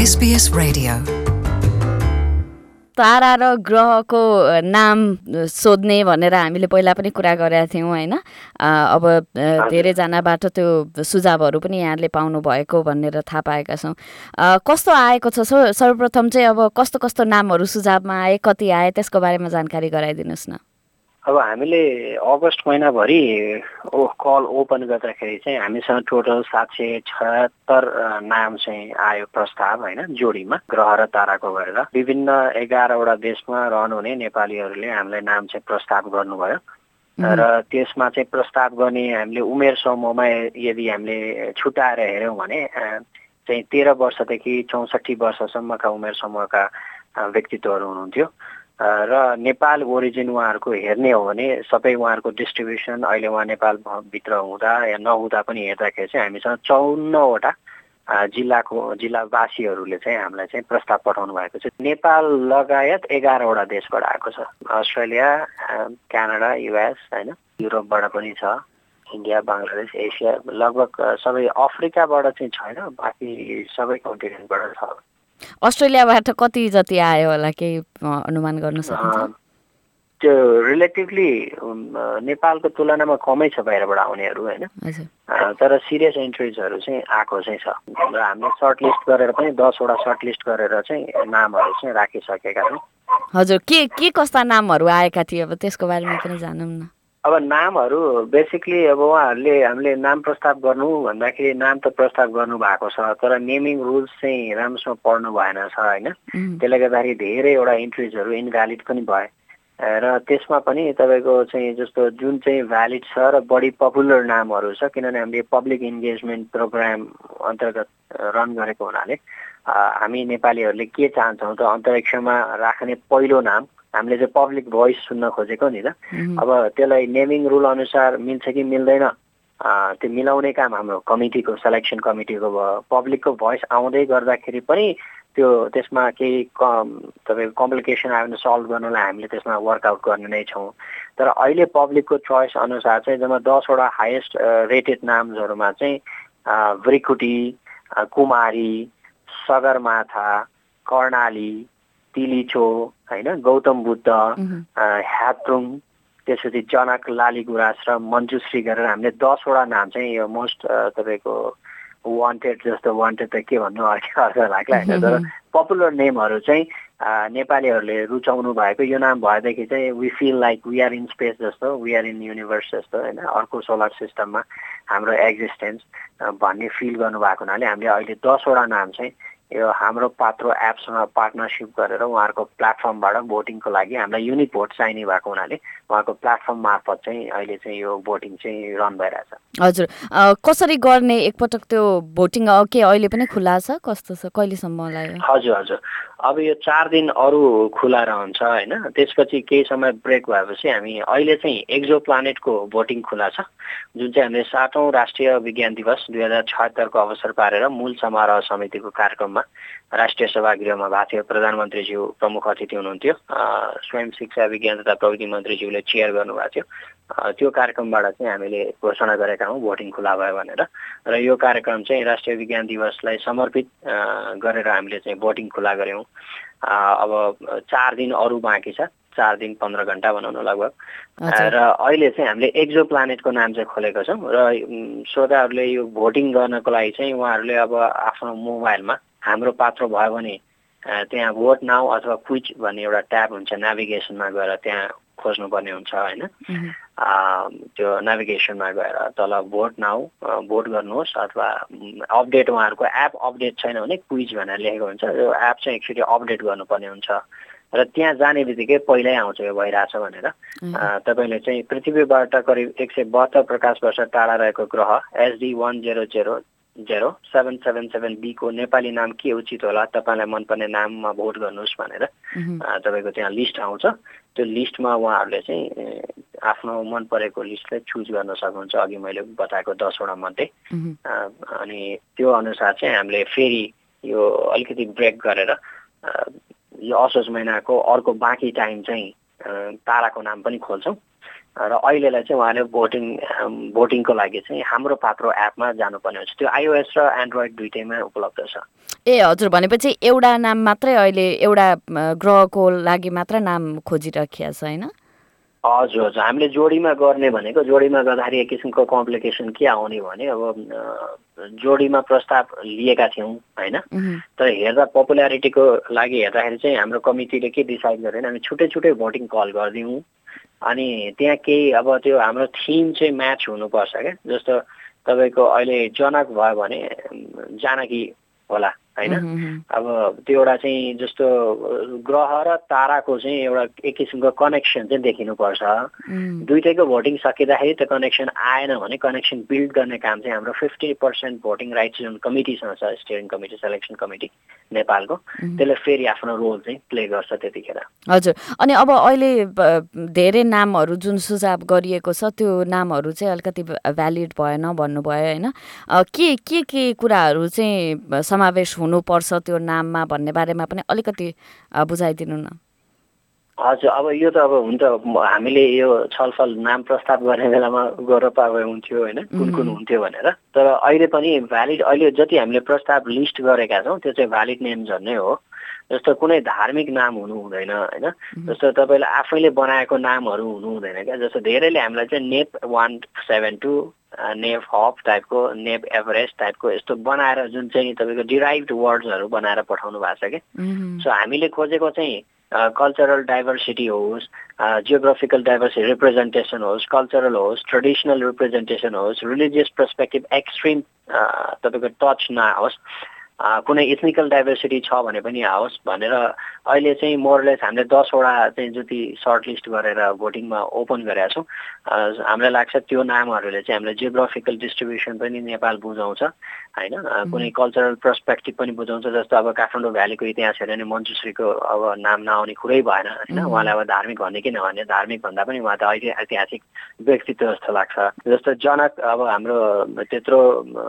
SBS Radio. तारा र ग्रहको नाम सोध्ने भनेर हामीले पहिला पनि कुरा गरेका थियौँ हैन। अब धेरैजनाबाट त्यो सुझावहरू पनि यहाँले पाउनु भएको भनेर थाहा पाएका छौँ। कस्तो आएको छ सर्वप्रथम चाहिँ अब कस्तो कस्तो नामहरू सुझावमा आए, कति आए, त्यसको बारेमा जानकारी गराइदिनुहोस् न। अब हामीले अगस्त महिनाभरि कल ओपन गर्दाखेरि चाहिँ हामीसँग टोटल 776 नाम चाहिँ आयो प्रस्ताव हैन, जोडीमा ग्रह र ताराको गरेर विभिन्न 11वटा देशमा रहनुहुने नेपालीहरूले हामीलाई नाम चाहिँ प्रस्ताव गर्नुभयो। र त्यसमा चाहिँ प्रस्ताव गर्ने हामीले उमेर समूहमा यदि हामीले छुटाएर हेर्यौँ भने चाहिँ 13 वर्षदेखि 64 वर्षसम्मका उमेर समूहका व्यक्तित्वहरू हुनुहुन्थ्यो। र नेपाल ओरिजिन उहाँहरूको हेर्ने हो भने सबै उहाँहरूको डिस्ट्रिब्युसन अहिले उहाँ नेपालभित्र हुँदा या नहुँदा पनि हेर्दाखेरि चाहिँ हामीसँग 54वटा जिल्लावासीहरूले चाहिँ हामीलाई चाहिँ प्रस्ताव पठाउनु भएको छ। नेपाल लगायत 11वटा देशबाट आएको छ। अस्ट्रेलिया, क्यानाडा, युएस हैन, युरोपबाट पनि छ, इन्डिया, बङ्गलादेश, एसिया, लगभग सबै अफ्रिकाबाट चाहिँ छैन, बाँकी सबै कन्टिनेन्टबाट छ। अस्ट्रेलियाबाट कति जति आयो होला, केही अनुमान गर्न सकिन्छ? त्यो रिलेटिभली नेपालको तुलनामा कमै छ बाहिरबाट आउनेहरू हैन, तर सिरियस एन्ट्रिजहरू चाहिँ आएको चाहिँ छ। र हामीले सर्टलिस्ट गरेर पनि 10वटा सर्टलिस्ट गरेर चाहिँ नामहरू चाहिँ राखिसकेका छौँ। हजुर, के कस्ता नामहरू आएका थिए, अब त्यसको बारेमा पनि जानौँ न। अब नामहरू बेसिकली अब उहाँहरूले हामीले नाम प्रस्ताव गर्नु भन्दाखेरि नाम त प्रस्ताव गर्नु भएको छ, तर नेमिङ रुल्स चाहिँ राम्रोसँग पढ्नु भएन छ हैन। त्यसले गर्दाखेरि धेरैवटा इन्ट्रिजहरू इनभ्यालिड पनि भए। र त्यसमा पनि तपाईँको चाहिँ जस्तो जुन चाहिँ भ्यालिड छ र बढी पपुलर नामहरू छ, किनभने हामीले पब्लिक इन्गेजमेन्ट प्रोग्राम अन्तर्गत रन गरेको हुनाले हामी नेपालीहरूले के चाहन्छौँ त अन्तरिक्षमा राख्ने पहिलो नाम हामीले चाहिँ पब्लिक भोइस सुन्न खोजेको नि त। अब त्यसलाई नेमिङ रुल अनुसार मिल्छ कि मिल्दैन त्यो मिलाउने काम हाम्रो कमिटीको, सेलेक्सन कमिटीको भयो। पब्लिकको भोइस आउँदै गर्दाखेरि पनि त्यसमा केही तपाईँको कम्प्लिकेसन आयो भने सल्भ गर्नलाई हामीले त्यसमा वर्कआउट गर्ने नै छौँ। तर अहिले पब्लिकको चोइस अनुसार चाहिँ जम्मा 10वटा हाइएस्ट रेटेड नाम्सहरूमा चाहिँ भ्रिकुटी, कुमारी, सगरमाथा, कर्णाली, तिलिचो हैन, गौतम बुद्ध, ह्यातुङ, त्यसपछि जनक, लालीगुराँस र मञ्जुश्री गरेर हामीले 10वटा नाम चाहिँ यो मोस्ट तपाईँको वान्टेड, जस्तो वान्टेड त के भन्नु अर्थ लाग्ला होइन, तर पपुलर नेमहरू चाहिँ नेपालीहरूले रुचाउनु भएको यो नाम भएदेखि चाहिँ we feel like we are in space जस्तो, वी आर इन युनिभर्स जस्तो होइन, अर्को सोलर सिस्टममा हाम्रो एक्जिस्टेन्स भन्ने फिल गर्नुभएको हुनाले हामीले अहिले 10वटा नाम चाहिँ यो हाम्रो पात्रो एपसँग पार्टनरसिप गरेर उहाँहरूको प्लेटफर्मबाट भोटिङको लागि हामीलाई युनिक भोट चाहिने भएको हुनाले उहाँको प्लेटफर्म मार्फत चाहिँ अहिले चाहिँ यो भोटिङ चाहिँ रन भइरहेछ। हजुर, कसरी गर्ने एकपटक त्यो भोटिङ के अहिले पनि खुला छ, कस्तो छ, कहिलेसम्म लाग्यो? हजुर, अब यो 4 दिन अरू खुला रहन्छ होइन, त्यसपछि केही समय ब्रेक भएपछि हामी अहिले चाहिँ एक्जो प्लानेटको भोटिङ खुला छ, जुन चाहिँ हामीले 7औं राष्ट्रिय विज्ञान दिवस 2076को अवसर पारेर मूल समारोह समितिको कार्यक्रममा राष्ट्रिय सभागृहमा भएको थियो। प्रधानमन्त्रीज्यू प्रमुख अतिथि हुनुहुन्थ्यो, स्वयं शिक्षा विज्ञान तथा प्रविधि मन्त्रीज्यूले चेयर गर्नुभएको थियो। त्यो कार्यक्रमबाट चाहिँ हामीले घोषणा गरेका हौँ भोटिङ खुला भयो भनेर। र यो कार्यक्रम चाहिँ राष्ट्रिय विज्ञान दिवसलाई समर्पित गरेर हामीले चाहिँ भोटिङ खुला गऱ्यौँ। अब 4 दिन अरू बाँकी छ, 4 दिन 15 घन्टा भनौँ न लगभग। र अहिले चाहिँ हामीले एक्जो प्लानेटको नाम चाहिँ खोलेको छौँ र श्रोताहरूले यो भोटिङ गर्नको लागि चाहिँ उहाँहरूले अब आफ्नो मोबाइलमा हाम्रो पात्रो भयो भने त्यहाँ भोट नाउ अथवा क्विज भन्ने एउटा ट्याब हुन्छ, नेभिगेसनमा गएर त्यहाँ खोज्नुपर्ने हुन्छ होइन। त्यो नेभिगेसनमा गएर तल भोट नाउ भोट गर्नुहोस्, अथवा अपडेट उहाँहरूको एप अपडेट छैन भने क्विज भनेर लेखेको हुन्छ, यो एप चाहिँ एक्चुअली अपडेट गर्नुपर्ने हुन्छ। र त्यहाँ जाने बित्तिकै पहिल्यै आउँछ यो भइरहेछ भनेर। तपाईँले चाहिँ पृथ्वीबाट करिब 172 प्रकाश वर्ष टाढा रहेको ग्रह SD 10000777B को नेपाली नाम के उचित होला, तपाईँलाई मनपर्ने नाममा भोट गर्नुहोस् भनेर तपाईँको त्यहाँ लिस्ट आउँछ। त्यो लिस्टमा उहाँहरूले चाहिँ आफ्नो मन परेको लिस्टलाई चुज गर्न सक्नुहुन्छ, अघि मैले बताएको 10वटा मध्ये। अनि त्यो अनुसार चाहिँ हामीले फेरि यो अलिकति ब्रेक गरेर यो असोज महिनाको अर्को बाँकी टाइम चाहिँ ताराको नाम पनि खोल्छौँ। र अहिलेलाई चाहिँ उहाँले भोटिङको लागि चाहिँ हाम्रो पात्रो एपमा जानुपर्ने हुन्छ। त्यो iOS र एन्ड्रोइड दुइटैमा उपलब्ध छ। ए हजुर, भनेपछि एउटा नाम मात्रै अहिले एउटा ग्रहको लागि मात्र नाम खोजिराखिया छ होइन? हजुर हजुर, हामीले जोडीमा गर्ने भनेको जोडीमा गर्दाखेरि एक किसिमको कम्प्लिकेसन के आउने भने अब जोडीमा प्रस्ताव लिएका थियौँ होइन, तर हेर्दा पपुल्यारिटीको लागि हेर्दाखेरि चाहिँ हाम्रो कमिटीले के डिसाइड गरेन, हामी छुट्टै छुट्टै भोटिङ कल गरिदिउँ। अनि त्यहाँ केही अब त्यो हाम्रो थिम चाहिँ म्याच हुनुपर्छ क्या। जस्तो तपाईँको अहिले जनक भयो भने जानकी होला होइन। अब त्यो एउटा चाहिँ जस्तो ग्रह र ताराको चाहिँ एउटा एक किसिमको कनेक्सन चाहिँ देखिनुपर्छ। दुइटैको भोटिङ सकिँदाखेरि त्यो कनेक्सन आएन भने कनेक्सन बिल्ड गर्ने काम चाहिँ हाम्रो 50% भोटिङ राइट्स जुन कमिटीसँग छ, स्टियरिङ कमिटी, सेलेक्सन कमिटी नेपालको, त्यसले फेरि आफ्नो रोल चाहिँ प्ले गर्छ त्यतिखेर। हजुर, अनि अब अहिले धेरै नामहरू जुन सुझाव गरिएको छ त्यो नामहरू चाहिँ अलिकति भ्यालिड भएन भन्नुभयो होइन। के कुराहरू चाहिँ समावेश हुनुपर्छ त्यो नाममा भन्ने बारेमा पनि अलिकति बुझाइदिनु न। हजुर, अब यो त अब हुन त हामीले यो छलफल नाम प्रस्ताव गर्ने बेलामा गर्न पाए हुन्थ्यो होइन, कुन हुन्थ्यो भनेर। तर अहिले पनि भ्यालिड, अहिले जति हामीले प्रस्ताव लिस्ट गरेका छौँ त्यो चाहिँ भ्यालिड नेम्सहरू नै हो। जस्तो कुनै धार्मिक नाम हुनु हुँदैन होइन, जस्तो तपाईँले आफैले बनाएको नामहरू हुनु हुँदैन क्या। जस्तो धेरैले हामीलाई चाहिँ नेप 172 नेप हप टाइपको, नेप एभरेस्ट टाइपको यस्तो बनाएर जुन चाहिँ तपाईँको डिराइभ्ड वर्ड्सहरू बनाएर पठाउनु भएको छ क्या। सो हामीले खोजेको चाहिँ कल्चरल डाइभर्सिटी होस्, जियोग्राफिकल डाइभर्सिटी रिप्रेजेन्टेसन होस्, कल्चरल होस्, ट्रेडिसनल रिप्रेजेन्टेसन होस्, रिलिजियस पर्सपेक्टिभ एक्सट्रिम तपाईँको टच नआओस्, कुनै इथनिकल डाइभर्सिटी छ भने पनि आओस् भनेर अहिले चाहिँ मोरलेस हामीले 10वटा चाहिँ जति सर्ट लिस्ट गरेर भोटिङमा ओपन गरेका छौँ। हामीलाई लाग्छ त्यो नामहरूले चाहिँ हामीलाई जियोग्राफिकल डिस्ट्रिब्युसन पनि नेपाल बुझाउँछ होइन, कुनै कल्चरल पर्सपेक्टिभ पनि बुझाउँछ। जस्तो अब काठमाडौँ भ्यालीको इतिहास हेऱ्यो भने मञ्जुश्रीको अब नाम नआउने कुरै भएन होइन। उहाँलाई अब धार्मिक भन्ने किन भने धार्मिक भन्दा पनि उहाँ त ऐतिहासिक व्यक्तित्व जस्तो लाग्छ। जस्तो जनक अब हाम्रो त्यत्रो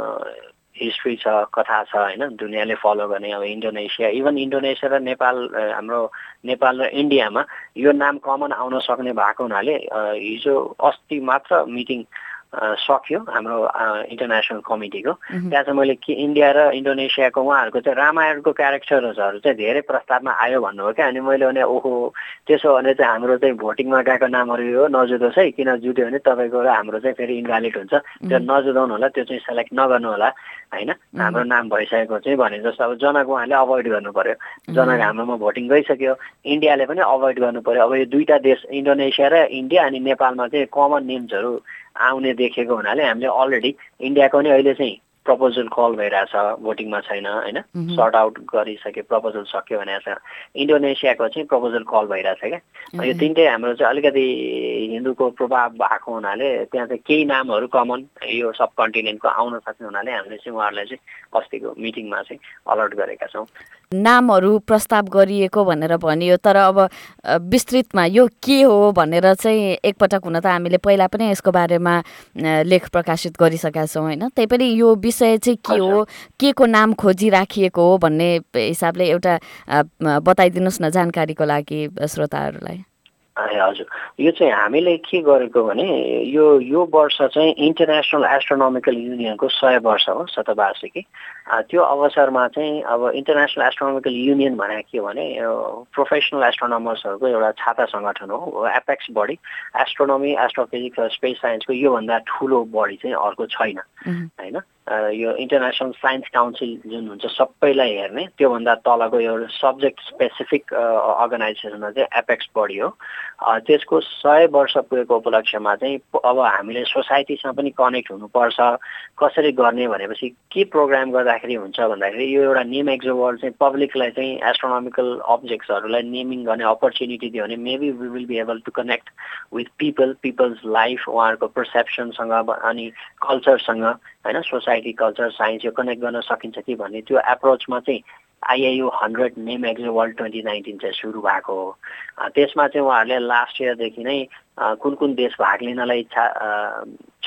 हिस्ट्री छ, कथा छ होइन, दुनियाँले फलो गर्ने। अब इन्डोनेसिया, इभन इन्डोनेसिया र नेपाल, हाम्रो नेपाल र इन्डियामा यो नाम कमन आउन सक्ने भएको हुनाले हिजो अस्ति मात्र मिटिङ सक्यो हाम्रो इन्टरनेसनल कमिटीको। त्यहाँ चाहिँ मैले के इन्डिया र इन्डोनेसियाको उहाँहरूको चाहिँ रामायणको क्यारेक्टर्सहरू चाहिँ धेरै प्रस्तावमा आयो भन्नुभयो क्या। अनि मैले भने ओहो, त्यसो भने चाहिँ हाम्रो चाहिँ भोटिङमा गएको नामहरू यो नजुदोस् है, किन जुट्यो भने तपाईँको र हाम्रो चाहिँ फेरि इन्भ्यालिड हुन्छ, त्यो नजुदाउनु होला, त्यो चाहिँ सेलेक्ट नगर्नु होला होइन, हाम्रो नाम भइसकेको चाहिँ भने जस्तो अब जनक उहाँले अभोइड गर्नु पर्यो। जनक हाम्रोमा भोटिङ गइसक्यो, इन्डियाले पनि अभोइड गर्नु पर्यो। अब यो दुईवटा देश इन्डोनेसिया र इन्डिया अनि नेपालमा चाहिँ कमन नेम्सहरू आउने देखेको हुनाले हामीले अलरेडी इन्डियाको नि अहिले चाहिँ प्रपोजल कल भइरहेछ, भोटिङमा छैन होइन, सर्ट आउट गरिसक्यो, प्रपोजल सक्यो भनेको छ। इन्डोनेसियाको चाहिँ प्रपोजल कल भइरहेछ क्या। यो तिनटै हाम्रो चाहिँ अलिकति हिन्दूको प्रभाव भएको हुनाले त्यहाँ चाहिँ केही नामहरू कमन यो सब कन्टिनेन्टको आउन सक्ने हुनाले हामीले चाहिँ उहाँहरूलाई चाहिँ अस्तिको मिटिङमा चाहिँ अलर्ट गरेका छौँ। नामहरू प्रस्ताव गरिएको भनेर भनियो, तर अब विस्तृतमा यो के हो भनेर चाहिँ एकपटक हुन त हामीले पहिला पनि यसको बारेमा लेख प्रकाशित गरिसकेका छौँ होइन। त्यही पनि यो विषय चाहिँ के हो, के को नाम खोजिराखिएको हो भन्ने हिसाबले एउटा बताइदिनुहोस् न जानकारीको लागि श्रोताहरूलाई। हजुर, यो चाहिँ हामीले के गरेको भने यो वर्ष चाहिँ इन्टरनेसनल एस्ट्रोनोमिकल युनियनको 100 वर्ष हो, शतवार्षिकी। त्यो अवसरमा चाहिँ अब इन्टरनेसनल एस्ट्रोनोमिकल युनियन भनेको के भने प्रोफेसनल एस्ट्रोनोमर्सहरूको एउटा छाता सङ्गठन हो, एपेक्स बडी। एस्ट्रोनोमी, एस्ट्रोफिजिक्स र स्पेस साइन्सको योभन्दा ठुलो बडी चाहिँ अर्को छैन होइन। यो इन्टरनेसनल साइन्स काउन्सिल जुन हुन्छ सबैलाई हेर्ने, त्योभन्दा तलको एउटा सब्जेक्ट स्पेसिफिक अर्गनाइजेसनमा चाहिँ एपेक्स बडी हो। त्यसको 100 वर्ष पुगेको उपलक्ष्यमा चाहिँ अब हामीले सोसाइटीसँग पनि कनेक्ट हुनुपर्छ। कसरी गर्ने भनेपछि के प्रोग्राम गर्दाखेरि हुन्छ भन्दाखेरि यो एउटा नेम एक्जोवर्ड चाहिँ पब्लिकलाई चाहिँ एस्ट्रोनोमिकल अब्जेक्ट्सहरूलाई नेमिङ गर्ने अपर्च्युनिटी दियो भने maybe we will be able to connect with peoples life, उहाँहरूको पर्सेप्सनसँग अनि कल्चरसँग होइन, सोसाइटी, कल्चर, साइन्स यो कनेक्ट गर्न सकिन्छ कि भन्ने त्यो एप्रोचमा चाहिँ IAU 100 नेम एक्जोवर्ड 2019 चाहिँ सुरु भएको हो। त्यसमा चाहिँ उहाँहरूले लास्ट इयरदेखि नै कुन कुन देश भाग लिनलाई इच्छा छ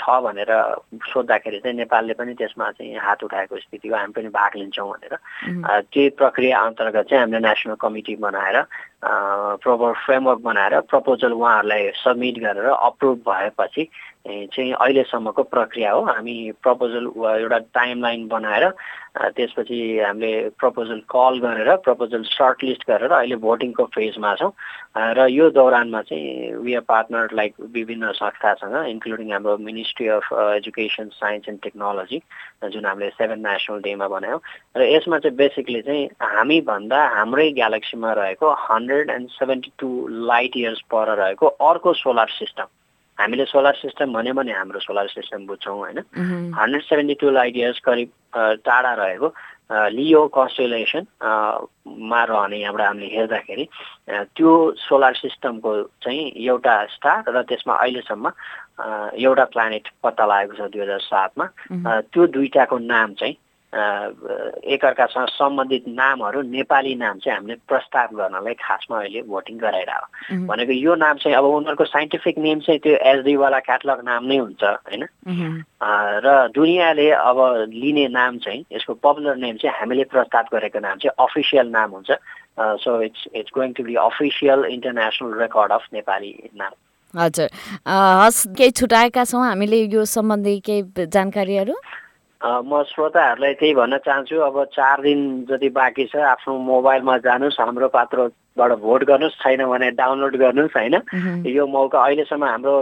छ भनेर सोद्धाखेरि चाहिँ नेपालले पनि त्यसमा चाहिँ हात उठाएको स्थिति हो, हामी पनि भाग लिन्छौँ भनेर। त्यही प्रक्रिया अन्तर्गत चाहिँ हामीले नेसनल कमिटी बनाएर प्रपर फ्रेमवर्क बनाएर प्रपोजल उहाँहरूलाई सबमिट गरेर अप्रुभ भएपछि चाहिँ अहिलेसम्मको प्रक्रिया हो। हामी प्रपोजल एउटा टाइमलाइन बनाएर त्यसपछि हामीले प्रपोजल कल गरेर प्रपोजल सर्टलिस्ट गरेर अहिले भोटिङको फेजमा छौँ र यो दौरानमा चाहिँ वी आर पार्टनर लाइक विभिन्न संस्थासँग इन्क्लुडिङ हाम्रो ministry of education science and technology जुन हामीले 7 नेसनल डेमा बनायौँ र यसमा चाहिँ बेसिकली चाहिँ हामीभन्दा हाम्रै ग्यालेक्सीमा रहेको 172 लाइट इयर्स पर रहेको अर्को सोलर सिस्टम, हामीले सोलर सिस्टम भन्यो भने हाम्रो सोलर सिस्टम बुझ्छौँ होइन, 172 लाइट इयर्स करिब टाढा रहेको लियो कन्स्टेलेसन मा रहने यहाँबाट हामीले हेर्दाखेरि त्यो सोलर सिस्टमको चाहिँ एउटा स्टार र त्यसमा अहिलेसम्म एउटा प्लानेट पत्ता लागेको छ 2007 मा। त्यो दुईटाको नाम चाहिँ एकअर्कासँग सम्बन्धित नामहरू नेपाली नाम चाहिँ हामीले प्रस्ताव गर्नलाई खासमा अहिले भोटिङ गराइरहेको भनेको यो नाम चाहिँ अब उनीहरूको साइन्टिफिक नेम चाहिँ त्यो एसडी वाला क्याटलग नाम नै हुन्छ होइन र दुनियाँले अब लिने नाम चाहिँ यसको पपुलर नेम चाहिँ हामीले प्रस्ताव गरेको नाम चाहिँ अफिसियल नाम हुन्छ। So it's going to be official international record of Nepali नाम। हजुर, हस्, केही छुटाएका छौँ हामीले यो सम्बन्धी केही जानकारीहरू? म श्रोताहरूलाई त्यही भन्न चाहन्छु, अब 4 दिन जति बाँकी छ, आफ्नो मोबाइलमा जानुहोस्, हाम्रो पात्रोबाट भोट गर्नुहोस्, छैन भने डाउनलोड गर्नुहोस् होइन। यो मौका अहिलेसम्म हाम्रो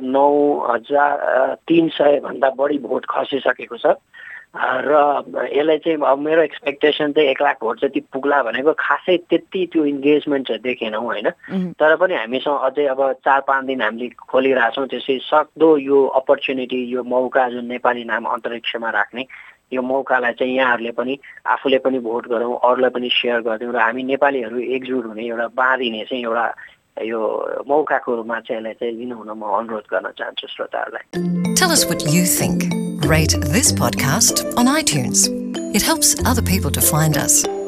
9300 भन्दा बढी भोट खसिसकेको छ र यसलाई चाहिँ अब मेरो एक्सपेक्टेसन चाहिँ 1 लाख भोट जति पुग्ला भनेको खासै त्यति त्यो इन्गेजमेन्ट चाहिँ देखेनौँ होइन। तर पनि हामीसँग अझै अब 4-5 दिन हामीले खोलिरहेछौँ, त्यसै सक्दो यो अपर्च्युनिटी, यो मौका जुन नेपाली नाम अन्तरिक्षमा राख्ने यो मौकालाई चाहिँ यहाँहरूले पनि आफूले पनि भोट गरौँ, अरूलाई पनि सेयर गरिदिउँ र हामी नेपालीहरू एकजुट हुने एउटा बाँधिने चाहिँ एउटा यो मौकाको रूपमा चाहिँ यसलाई चाहिँ लिनु हुन म अनुरोध गर्न चाहन्छु श्रोताहरूलाई। Tell us what you think. Rate this podcast on iTunes. It helps other people to find us.